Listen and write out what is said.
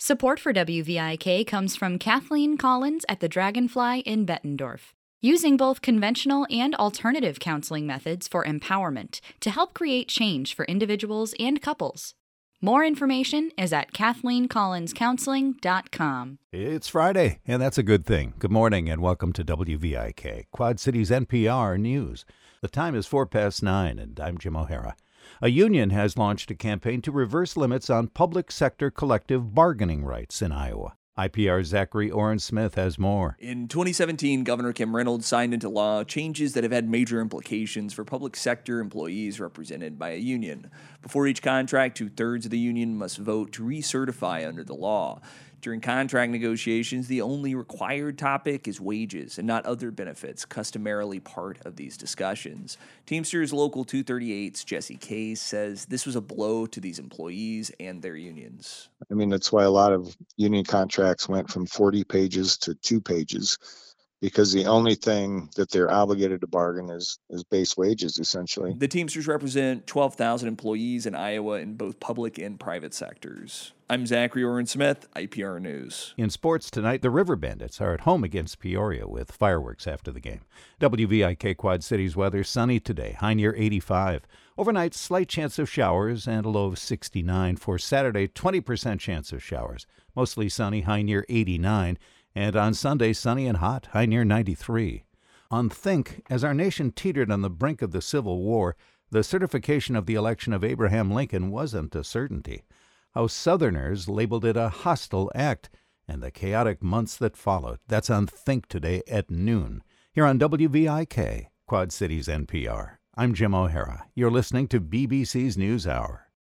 Support for WVIK comes from Kathleen Collins at the Dragonfly in Bettendorf, using both conventional and alternative counseling methods for empowerment to help create change for individuals and couples. More information is at KathleenCollinsCounseling.com. It's Friday, and that's a good thing. Good morning, and welcome to WVIK, Quad Cities NPR News. The time is 9:04, and I'm Jim O'Hara. A union has launched a campaign to reverse limits on public sector collective bargaining rights in Iowa. IPR's Zachary Oren-Smith has more. In 2017, Governor Kim Reynolds signed into law changes that have had major implications for public sector employees represented by a union. Before each contract, 2/3 of the union must vote to recertify under the law. During contract negotiations, the only required topic is wages and not other benefits, customarily part of these discussions. Teamsters Local 238's Jesse Case says this was a blow to these employees and their unions. I mean, that's why a lot of union contracts went from 40 pages to 2 pages, because the only thing that they're obligated to bargain is base wages, essentially. The Teamsters represent 12,000 employees in Iowa in both public and private sectors. I'm Zachary Oren-Smith, IPR News. In sports tonight, the River Bandits are at home against Peoria with fireworks after the game. WVIK Quad Cities weather, sunny today, high near 85. Overnight, slight chance of showers and a low of 69. For Saturday, 20% chance of showers. Mostly sunny, high near 89. And on Sunday, sunny and hot, high near 93. On Think, as our nation teetered on the brink of the Civil War, the certification of the election of Abraham Lincoln wasn't a certainty. How Southerners labeled it a hostile act, and the chaotic months that followed. That's on Think today at noon, here on WVIK, Quad Cities NPR. I'm Jim O'Hara. You're listening to BBC's NewsHour.